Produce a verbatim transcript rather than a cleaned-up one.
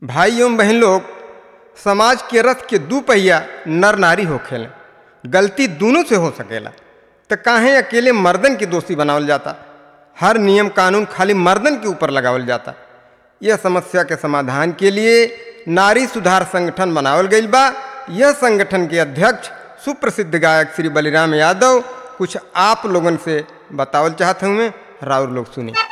भाई एवं बहन लोग, समाज के रथ के दू पहिया नर नारी होखेले, गलती दोनों से हो सकेला, तो काहे अकेले मर्दन के दोषी बनावल जाता। हर नियम कानून खाली मर्दन के ऊपर लगावल जाता। यह समस्या के समाधान के लिए नारी सुधार संगठन बनावल गईल बा। यह संगठन के अध्यक्ष सुप्रसिद्ध गायक श्री बलिराम यादव कुछ आप लोगन से बतावल चाहत हूँ। राउर लोग सुनी।